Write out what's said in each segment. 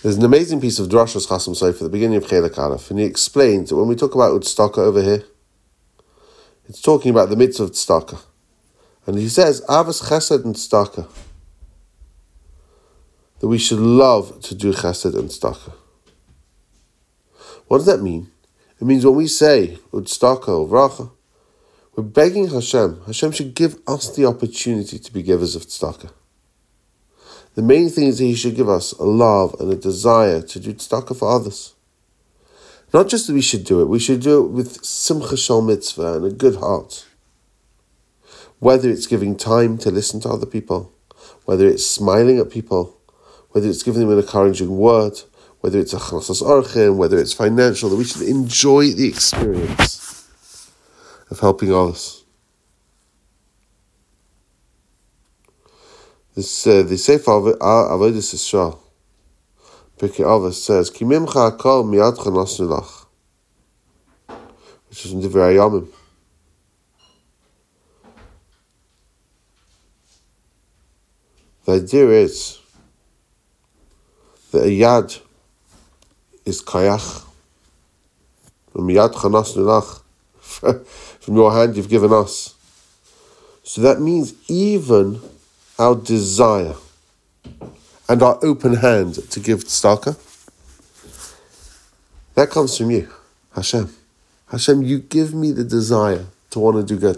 There's an amazing piece of Drashos Chasam Sofer at the beginning of Chelek Aleph, and he explains that when we talk about tzedakah over here, it's talking about the mitzvah of tzedakah. And he says, Avos Chesed and tzedakah, that we should love to do chesed and tzedakah. What does that mean? It means when we say tzedakah or vracha, we're begging Hashem should give us the opportunity to be givers of tzedakah. The main thing is that He should give us a love and a desire to do tzedakah for others. Not just that we should do it with simcha shel mitzvah and a good heart. Whether it's giving time to listen to other people, whether it's smiling at people, whether it's giving them an encouraging word, whether it's achnasas orchim, whether it's financial, that we should enjoy the experience of helping others. The Sefer Avodas Yisrael, Pirkei Avos, says, Ki mimcha hakol miyadcha nasnu lach, which is in Divrei Hayamim. The idea is that a yad is kayach, from miyadcha nasnu lach, from your hand you've given us. So that means even our desire and our open hand to give tzedakah, that comes from you, Hashem. Hashem, you give me the desire to want to do good.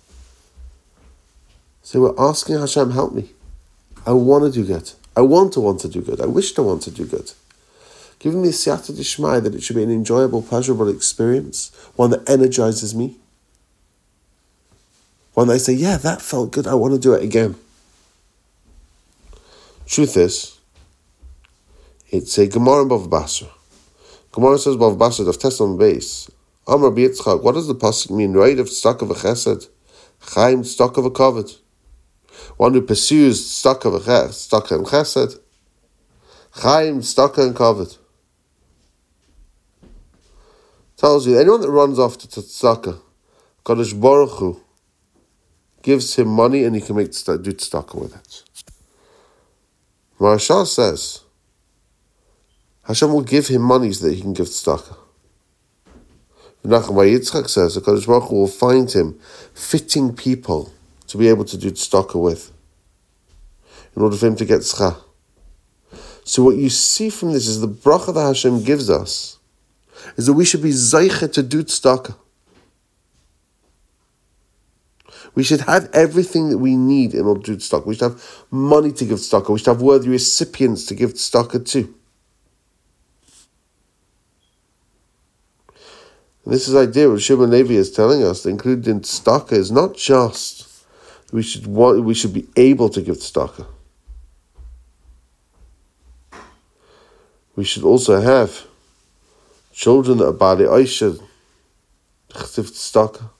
So we're asking Hashem, help me. I want to do good. I want to do good. I wish to want to do good. Give me siyata d'shmaya that it should be an enjoyable, pleasurable experience, one that energizes me. One that I say, yeah, that felt good. I want to do it again. Truth is, it's a Gemara in Bava Basra. Gemara says, Bava Basra, Daf Tes on base. Amar B'Yitzchak, what does the pasuk mean? Right of tzedakah v'chesed, chaim tzedakah v'kavod. One who pursues tzedakah and chesed, chaim tzedakah and kavod. Tells you, anyone that runs after tzedakah, Kadosh Baruch Hu gives him money and he can do tzedakah with it. Marashah says, Hashem will give him money so that he can give tzedakah. Menachem Yitzchak says, the Kadosh Baruch Hu will find him fitting people to be able to do tzedakah with, in order for him to get tzcha. So what you see from this is the bracha that Hashem gives us is that we should be zeicha to do tzedakah. We should have everything that we need in order to do tzedakah. We should have money to give tzedakah. We should have worthy recipients to give tzedakah to. And this is the idea what Shimon Levi is telling us that included in tzedakah is not just we should be able to give tzedakah. We should also have children that are bali aisha chtiv tzedakah,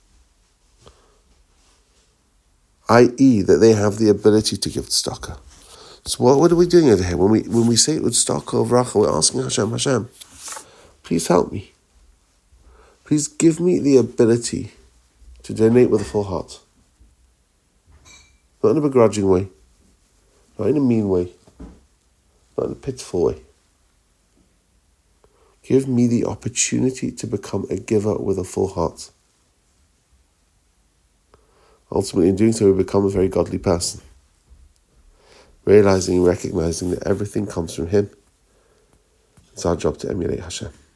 i.e. that they have the ability to give tzedakah. So what are we doing over here? When we say it with tzedakah or vracha, we're asking Hashem, please help me. Please give me the ability to donate with a full heart. Not in a begrudging way, not in a mean way, not in a pitiful way. Give me the opportunity to become a giver with a full heart. Ultimately, in doing so, we become a very godly person, realizing and recognizing that everything comes from Him. It's our job to emulate Hashem.